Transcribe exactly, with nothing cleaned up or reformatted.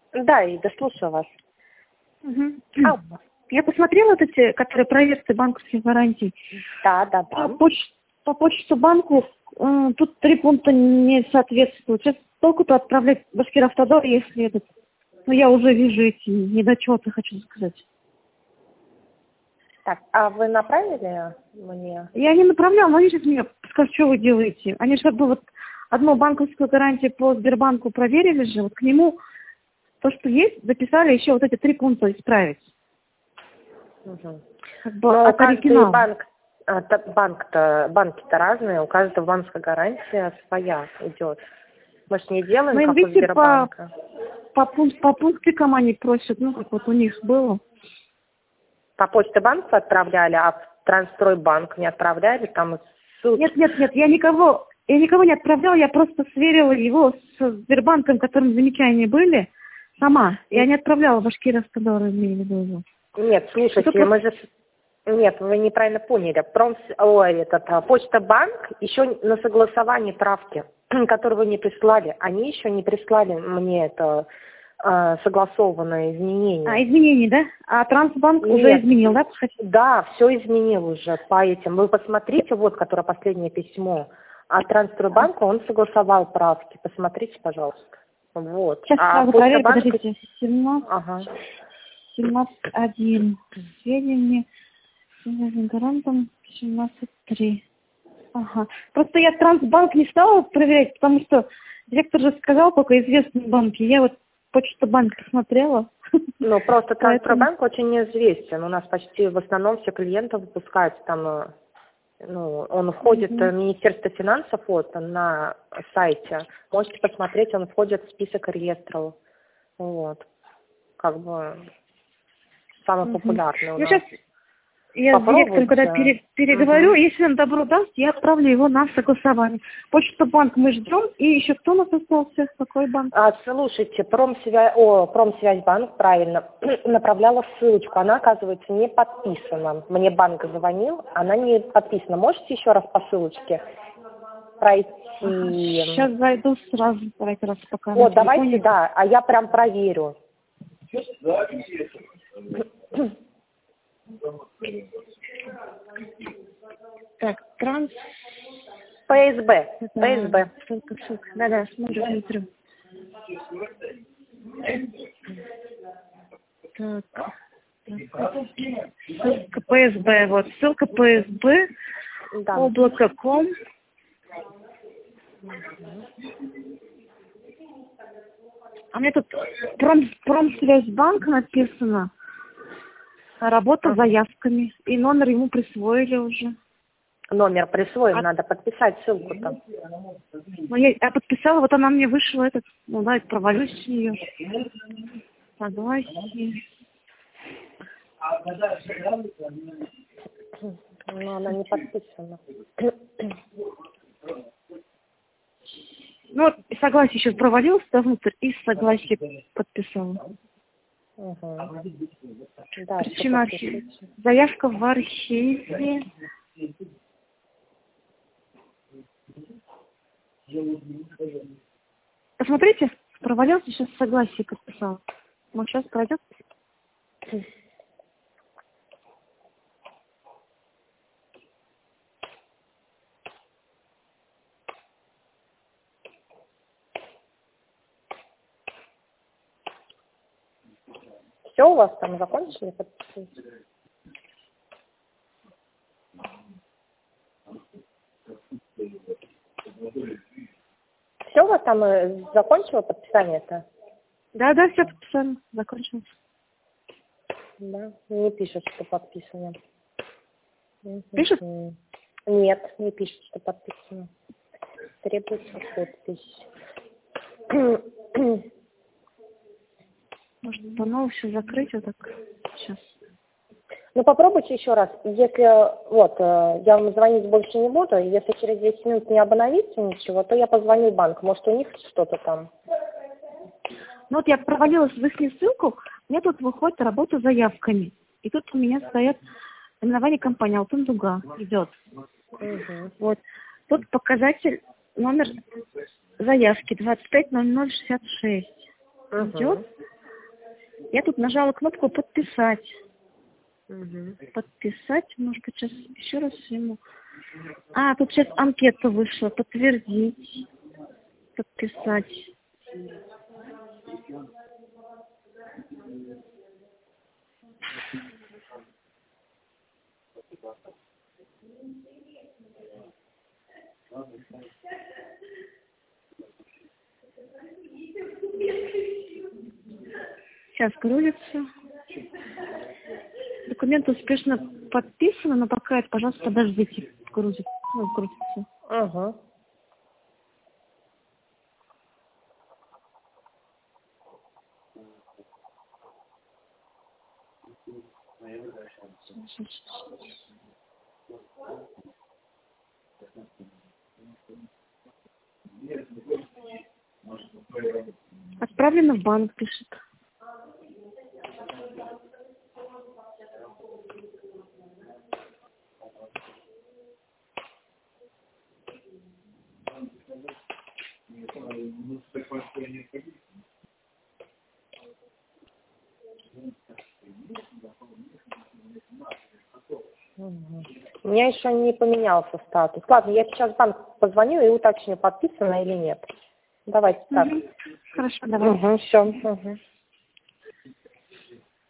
Да, и дослушаю вас. Угу. А, я посмотрела вот эти, которые проверки банковских гарантий. Да, да, да. По, поч- по почту банку э, тут три пункта не соответствуют. Сейчас толку-то отправлять в Башкиравтодор, если этот... Ну, я уже вижу эти недочеты, хочу сказать. Так, а вы направили мне? Я не направляла, но они сейчас мне скажут, что вы делаете. Они же как бы вот одну банковскую гарантию по Сбербанку проверили же, вот к нему то, что есть, записали еще вот эти три пункта исправить. Угу. Как бы Но от каждый оригинала. банк, а, та- банк-то, банки-то разные, у каждого банковская гарантия своя идет. Мы ж не делаем, Ну, им, как у видите, по, Сбербанка. по, пункт, по пунктикам они просят, ну, как вот у них было. По почте банку отправляли, а в Трансстройбанк не отправляли, там ссылки. Нет, нет, нет, я никого, я никого не отправляла, я просто сверила его с Сбербанком, которым замечания были, сама. Я не отправляла в Башкиров-Тодор, имею в виду. Нет, слушайте, Это мы же... Нет, вы неправильно поняли. Промс... Ой, этот, а, Почта Банк еще на согласовании правки, которые вы мне прислали, они еще не прислали мне это э, согласованное изменение. А, изменения, да? А Трансбанк Нет. уже изменил, да? Да, все изменил уже по этим. Вы посмотрите, вот, которое последнее письмо. А Трансстройбанк, он согласовал правки. Посмотрите, пожалуйста. Вот. Сейчас А сразу Почта проверю, Банк... подождите. семнадцать, Ага. семнадцать один. Сведения. семнадцать гарантом. семнадцать три. Ага. Просто я Трансбанк не стала проверять, потому что директор же сказал, только известные банки. Я вот Почта Банк посмотрела. Ну, просто Поэтому... Трансстройбанк очень неизвестен. У нас почти в основном все клиенты выпускаются там, э, ну, он входит Угу. в Министерство финансов вот, на сайте. Можете посмотреть, он входит в список реестров. Вот. Как бы самый Угу. популярный у Ну, нас. сейчас я с директором, когда пере, переговорю, Угу. если он добро даст, я отправлю его на согласование. Почта банк мы ждем. И еще кто у нас остался? Какой банк? А, слушайте, промсвязь, о, Промсвязьбанк, правильно, направляла ссылочку. Она, оказывается, не подписана. Мне банк звонил, она не подписана. Можете еще раз по ссылочке пройти? Ага, сейчас зайду сразу, давайте раз пока. О, давайте, да, а я прям проверю. Так, транс... ПСБ, Да, ПСБ. ссылка, ссылка. Да-да, смотрю, смотрю. Так, так. Ссылка ПСБ, вот, ссылка ПСБ, Да. облако точка ком. А мне тут пром, Промсвязьбанк написано. Работа с заявками. И номер ему присвоили уже. Номер присвоен, А... надо подписать ссылку там. Ну, я, я подписала, вот она мне вышла, этот, ну да, провалюсь с нее. Согласие. Но она не подписана. Ну, вот согласие еще провалилось да, внутрь и согласие подписала. Угу. Да, Причина заявка в архиве. Посмотрите, провалился, сейчас согласие подписал. Может, сейчас пройдет? Все у вас там закончили подписывать? Все у вас там э, закончило подписание-то? Да, да, все подписано, закончилось. Да, не пишет, что подписано. Пишет? Нет, не пишет, что подписано. Требуется подпись. Может, по новому все закрыть, вот так сейчас. Ну, попробуйте еще раз. Если, вот, э, я вам звонить больше не буду, если через десять минут не обновится ничего, то я позвоню в банк. Может, у них что-то там. Ну, вот я провалилась в их ссылку, мне тут выходит работа с заявками. И тут у меня стоят наименование компании Алтын Дуга идет. Угу. Вот. Тут показатель номер заявки двадцать пять ноль ноль шестьдесят шесть. Угу. Идет. Я тут нажала кнопку «Подписать». Угу. Подписать. Может быть, сейчас еще раз ему. А, тут сейчас анкета вышла. Подтвердить. Подписать. Сейчас грузится. Документы успешно подписаны, но пока это, пожалуйста, подождите. Грузится. Ну, грузится. Ага. Отправлено в банк, пишет. Угу. У меня еще не поменялся статус. Ладно, я сейчас в банк позвоню и уточню, подписано или нет. Давайте так. Угу. Хорошо, давай. Угу, все. Угу.